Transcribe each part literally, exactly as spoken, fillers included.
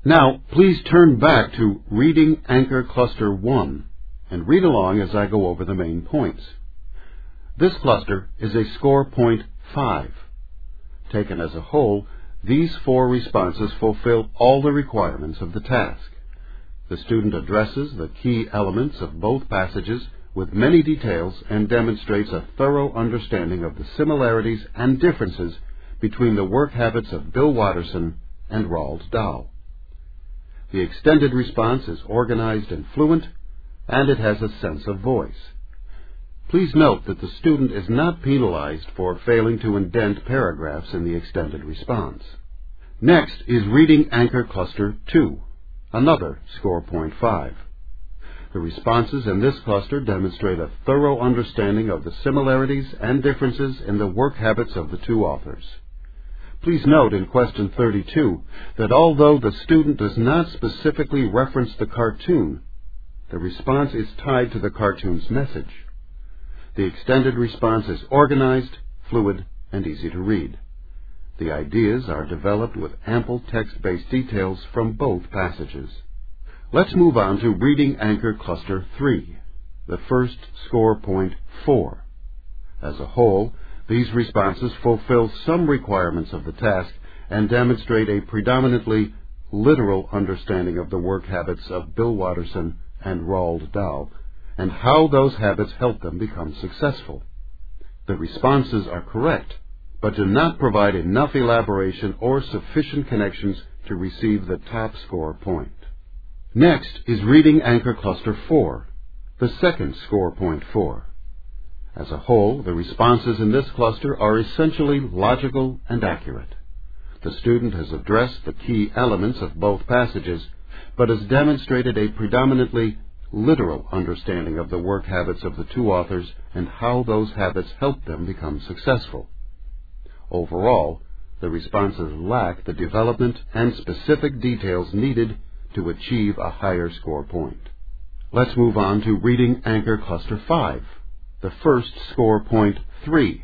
Now, please turn back to Reading Anchor Cluster one and read along as I go over the main points. This cluster is a score point five. Taken as a whole, these four responses fulfill all the requirements of the task. The student addresses the key elements of both passages with many details and demonstrates a thorough understanding of the similarities and differences between the work habits of Bill Watterson and Roald Dahl. The extended response is organized and fluent, and it has a sense of voice. Please note that the student is not penalized for failing to indent paragraphs in the extended response. Next is Reading Anchor Cluster two, another score point five. The responses in this cluster demonstrate a thorough understanding of the similarities and differences in the work habits of the two authors. Please note in question thirty-two that although the student does not specifically reference the cartoon, the response is tied to the cartoon's message. The extended response is organized, fluid, and easy to read. The ideas are developed with ample text-based details from both passages. Let's move on to Reading Anchor Cluster three, the first score point four. As a whole, these responses fulfill some requirements of the task and demonstrate a predominantly literal understanding of the work habits of Bill Watterson and Roald Dahl, and how those habits help them become successful. The responses are correct, but do not provide enough elaboration or sufficient connections to receive the top score point. Next is Reading Anchor Cluster four, the second score point four. As a whole, the responses in this cluster are essentially logical and accurate. The student has addressed the key elements of both passages, but has demonstrated a predominantly literal understanding of the work habits of the two authors and how those habits help them become successful. Overall, the responses lack the development and specific details needed to achieve a higher score point. Let's move on to Reading Anchor Cluster five, the first score point three.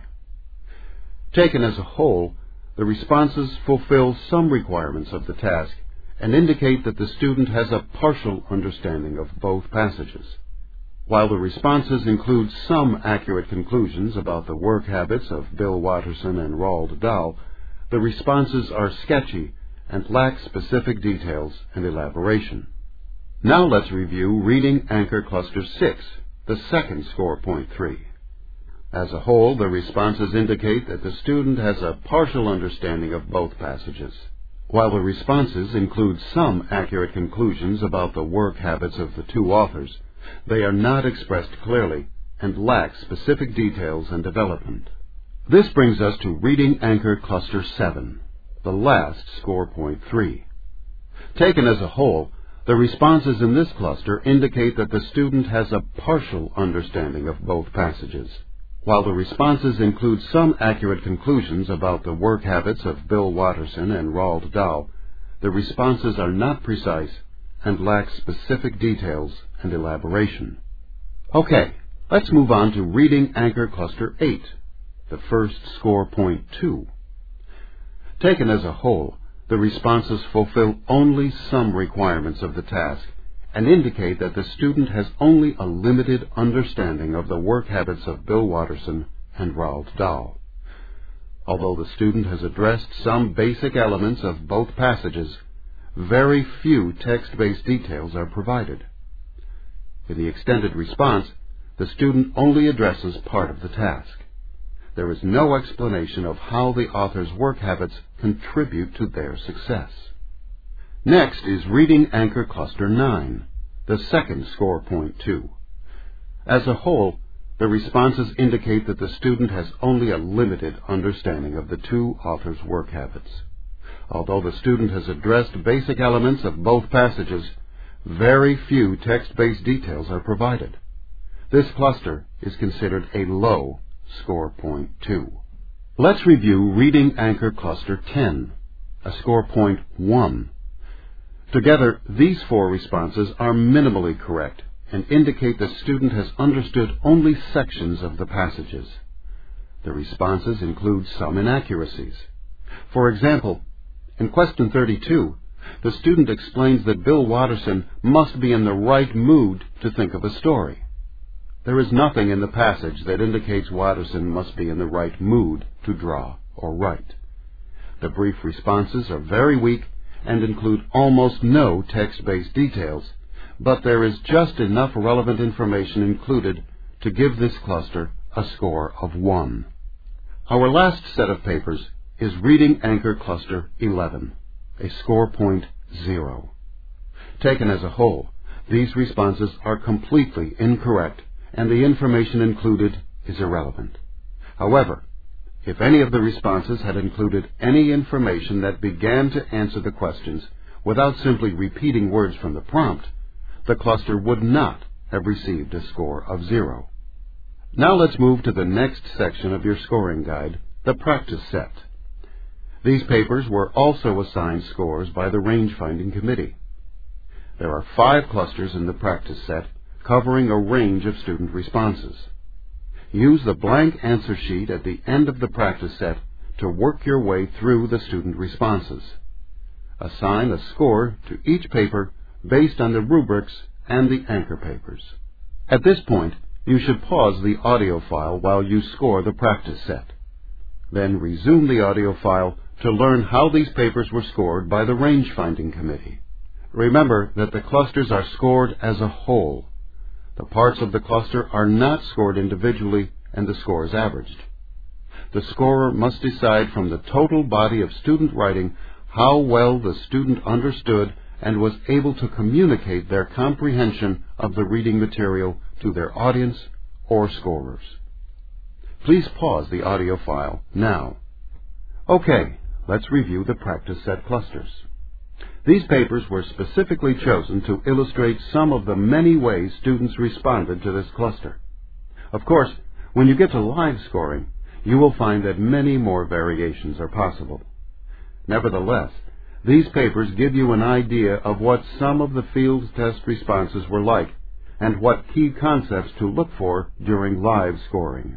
Taken as a whole, the responses fulfill some requirements of the task and indicate that the student has a partial understanding of both passages. While the responses include some accurate conclusions about the work habits of Bill Watterson and Roald Dahl, the responses are sketchy and lack specific details and elaboration. Now let's review Reading Anchor Cluster six, the second score point three. As a whole, the responses indicate that the student has a partial understanding of both passages. While the responses include some accurate conclusions about the work habits of the two authors, they are not expressed clearly and lack specific details and development. This brings us to Reading Anchor Cluster seven, the last score point three. Taken as a whole, the responses in this cluster indicate that the student has a partial understanding of both passages. While the responses include some accurate conclusions about the work habits of Bill Watterson and Roald Dahl, the responses are not precise and lack specific details and elaboration. Okay, let's move on to Reading Anchor Cluster eight, the first score point two. Taken as a whole, the responses fulfill only some requirements of the task and indicate that the student has only a limited understanding of the work habits of Bill Watterson and Roald Dahl. Although the student has addressed some basic elements of both passages, very few text-based details are provided. In the extended response, the student only addresses part of the task. There is no explanation of how the author's work habits contribute to their success. Next is Reading Anchor Cluster nine, the second score point two. As a whole, the responses indicate that the student has only a limited understanding of the two authors' work habits. Although the student has addressed basic elements of both passages, very few text-based details are provided. This cluster is considered a low score point two. Let's review Reading Anchor Cluster ten, a score point one. Together, these four responses are minimally correct and indicate the student has understood only sections of the passages. The responses include some inaccuracies. For example, in question thirty-two, The student explains that Bill Watterson must be in the right mood to think of a story. There is nothing in the passage that indicates Watterson must be in the right mood to draw or write. The brief responses are very weak and include almost no text-based details, but there is just enough relevant information included to give this cluster a score of one. Our last set of papers is Reading Anchor Cluster eleven, a score point zero. Taken as a whole, these responses are completely incorrect and the information included is irrelevant. However, if any of the responses had included any information that began to answer the questions without simply repeating words from the prompt, the cluster would not have received a score of zero. Now let's move to the next section of your scoring guide, the practice set. These papers were also assigned scores by the range-finding committee. There are five clusters in the practice set covering a range of student responses. Use the blank answer sheet at the end of the practice set to work your way through the student responses. Assign a score to each paper based on the rubrics and the anchor papers. At this point, you should pause the audio file while you score the practice set. Then resume the audio file to learn how these papers were scored by the range-finding committee. Remember that the clusters are scored as a whole. The parts of the cluster are not scored individually and the score is averaged. The scorer must decide from the total body of student writing how well the student understood and was able to communicate their comprehension of the reading material to their audience or scorers. Please pause the audio file now. Okay, let's review the practice set clusters. These papers were specifically chosen to illustrate some of the many ways students responded to this cluster. Of course, when you get to live scoring, you will find that many more variations are possible. Nevertheless, these papers give you an idea of what some of the field test responses were like and what key concepts to look for during live scoring.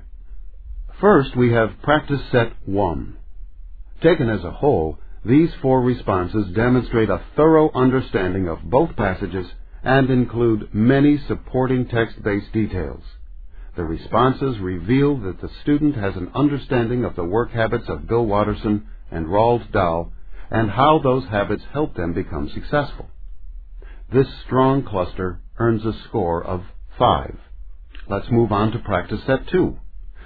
First, we have Practice Set one. Taken as a whole, these four responses demonstrate a thorough understanding of both passages and include many supporting text-based details. The responses reveal that the student has an understanding of the work habits of Bill Watterson and Roald Dahl and how those habits help them become successful. This strong cluster earns a score of five. Let's move on to Practice Set two.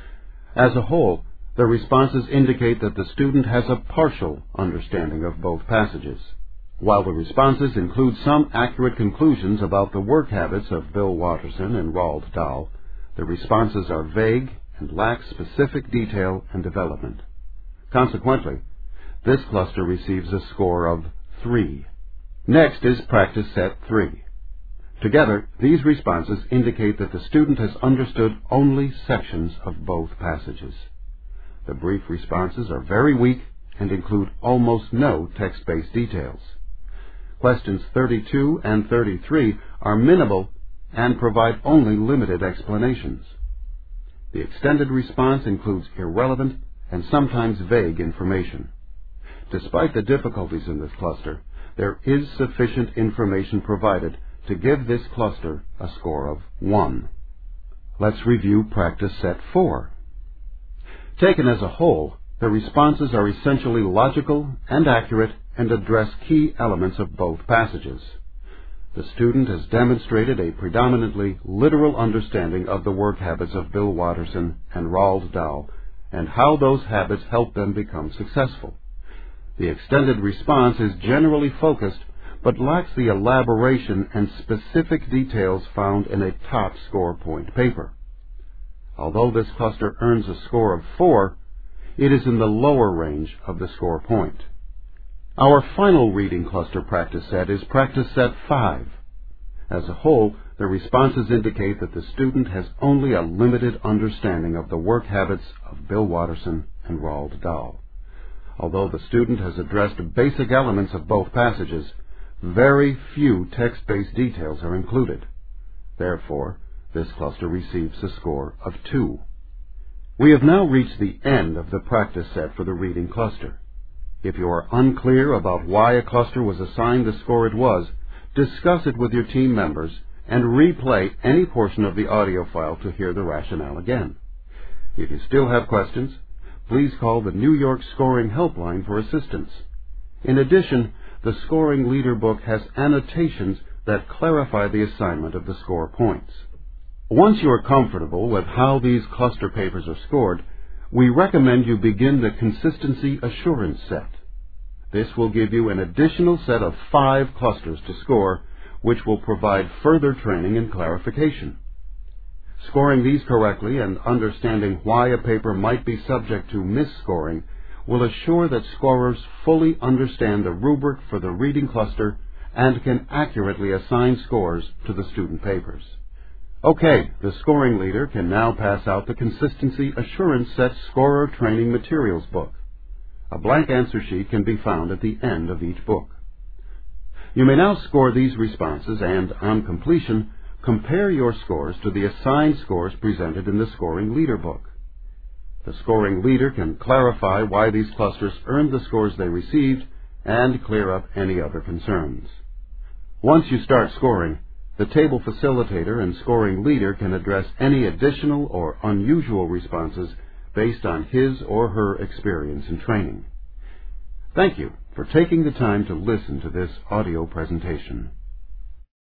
As a whole, the responses indicate that the student has a partial understanding of both passages. While the responses include some accurate conclusions about the work habits of Bill Watterson and Roald Dahl, the responses are vague and lack specific detail and development. Consequently, this cluster receives a score of three. Next is Practice Set three. Together, these responses indicate that the student has understood only sections of both passages. The brief responses are very weak and include almost no text-based details. Questions thirty-two and thirty-three are minimal and provide only limited explanations. The extended response includes irrelevant and sometimes vague information. Despite the difficulties in this cluster, there is sufficient information provided to give this cluster a score of one. Let's review Practice Set four. Taken as a whole, the responses are essentially logical and accurate and address key elements of both passages. The student has demonstrated a predominantly literal understanding of the work habits of Bill Watterson and Roald Dahl and how those habits help them become successful. The extended response is generally focused but lacks the elaboration and specific details found in a top score point paper. Although this cluster earns a score of four, it is in the lower range of the score point. Our final reading cluster practice set is Practice Set five. As a whole, the responses indicate that the student has only a limited understanding of the work habits of Bill Watterson and Roald Dahl. Although the student has addressed basic elements of both passages, very few text-based details are included. Therefore, this cluster receives a score of two. We have now reached the end of the practice set for the reading cluster. If you are unclear about why a cluster was assigned the score it was, discuss it with your team members and replay any portion of the audio file to hear the rationale again. If you still have questions, please call the New York Scoring Helpline for assistance. In addition, the Scoring Leader book has annotations that clarify the assignment of the score points. Once you are comfortable with how these cluster papers are scored, we recommend you begin the Consistency Assurance set. This will give you an additional set of five clusters to score, which will provide further training and clarification. Scoring these correctly and understanding why a paper might be subject to misscoring will assure that scorers fully understand the rubric for the reading cluster and can accurately assign scores to the student papers. Okay, the Scoring Leader can now pass out the Consistency Assurance Set Scorer Training Materials book. A blank answer sheet can be found at the end of each book. You may now score these responses and, on completion, compare your scores to the assigned scores presented in the Scoring Leader book. The Scoring Leader can clarify why these clusters earned the scores they received and clear up any other concerns. Once you start scoring, the table facilitator and Scoring Leader can address any additional or unusual responses based on his or her experience and training. Thank you for taking the time to listen to this audio presentation.